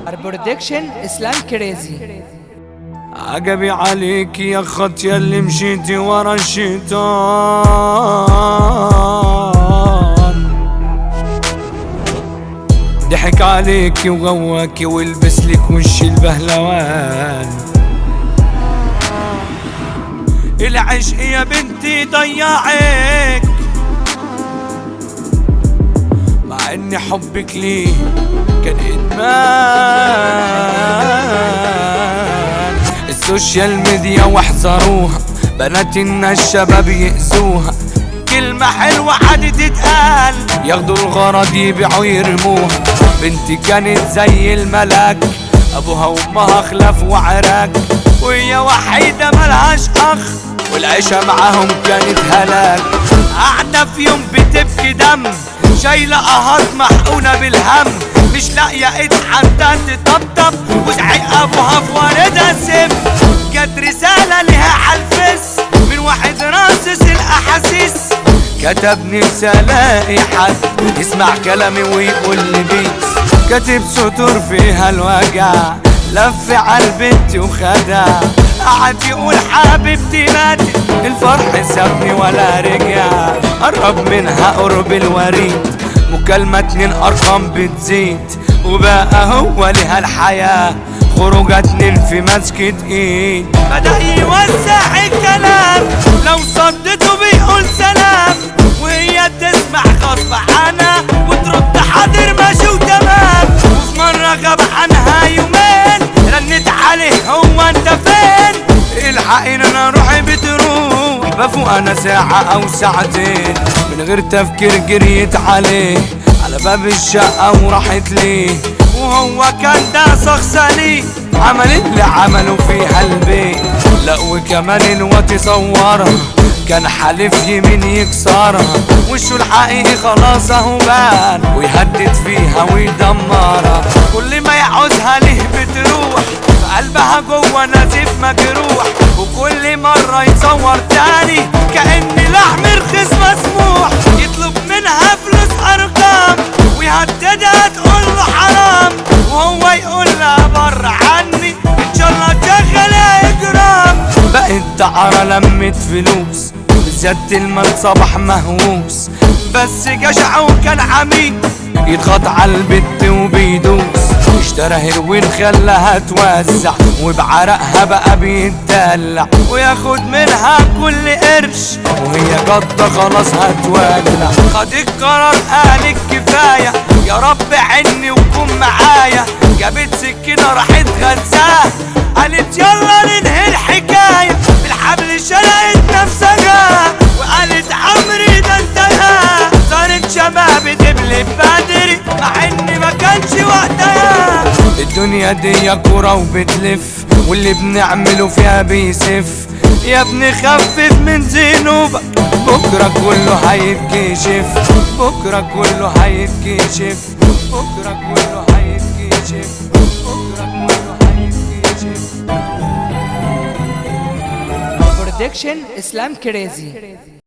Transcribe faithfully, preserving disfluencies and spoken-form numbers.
برودكشن اسلام كريزي. عجبي عليك يا خط ياللي مشيتي ورا الشيطان، ضحك عليكي وغواكي ولبسلك وش البهلوان. العشق يا بنتي ضيعك، مع ان حبك ليه كان ادمان. السوشيال ميديا واحذروها، بنات الناس الشباب يأذوها، كلمة حلوة عادي تتقال ياخدوا الغرض يبيعوا يرموها. بنتي كانت زي الملاك، ابوها وامها خلاف وعراك، وهي وحيدة ملهاش اخ، والعيشة معاهم كانت هلاك. قاعدة في يوم بتبكي دم، شايلة قهات محقونة بالهم، مش لاقية ايد حتى تطبطب، وزعق ابوها في وردة سم. جت رسالة ليها عالفيس من واحد راسس الاحاسيس، كتب نفسي الاقي حد يسمع كلامي ويقول لي بيس. كاتب سطور فيها الوجع، لف عالبنت وخدع، قعد يقول حبيبتي ماتت، الفرح سابني ولا رجع. قرب منها قرب الوريد، مكالمة اتنين ارقام بتزيد، وبقى هو لها الحياة، خروجة اتنين في مسكة ايد. بدأ يوسع الكلام، لو صدته بيقول سلام، وهي تسمع غصب عنها وترد حاضر ماشي وتمام. وفي مرة غاب عنها يومين، رنت عليه هو انت فين؟ الحقيني انا روحي بتروح، بفوق انا ساعة او ساعتين من غير تفكير، جريت عليه على باب الشقة وراحت ليه، وهو كان ده شخص ليه عمل اللي عمله فيها البيت. لا وكمان الوقت صورها، كان حالف يمين يكسرها، وشه الحقيقي خلاص اهو بان، ويهدد فيها ويدمرها. كل ما يعوزها ليه بتروح، في قلبها جوه نزيف مجروح، وكل مرة يتصور تاني كأن لحم رخيص مسموح. يطلب منها فلوس ارقام، ويهددها تقول له حرام، وهو يقول لها بره عني ان شاء الله تشغل اجرام. بقت دعارة لمت فلوس، بالذات المال صباح مهووس، بس جشع وكان عميق، يضغط على البت وبيدوس. اشترى هيروين خلاها توزع، وبعرقها بقى بيتدلع، وياخد منها كل قرش، وهي جدة خلاص هتولع. خد القرار قالك كفاية، يا رب عني وكون معايا. جابت سكينة راحت غزاه، قالت يلا ننهي الحكاية، بالحبل شلقت نفسها، وقالت عمري ده انتهى. صارت شباب دبل بدري، مع ان ما كانش وقتها. الدنيا دي كورة وبتلف، واللي بنعمله فيها بيسف. يا ابني خفف من ذنوبك، بكرة كله هيتكشف، بكرة كله هيتكشف، بكرة كله هيتكشف، بكرة كله هيتكشف. برودكشن اسلام كريزي.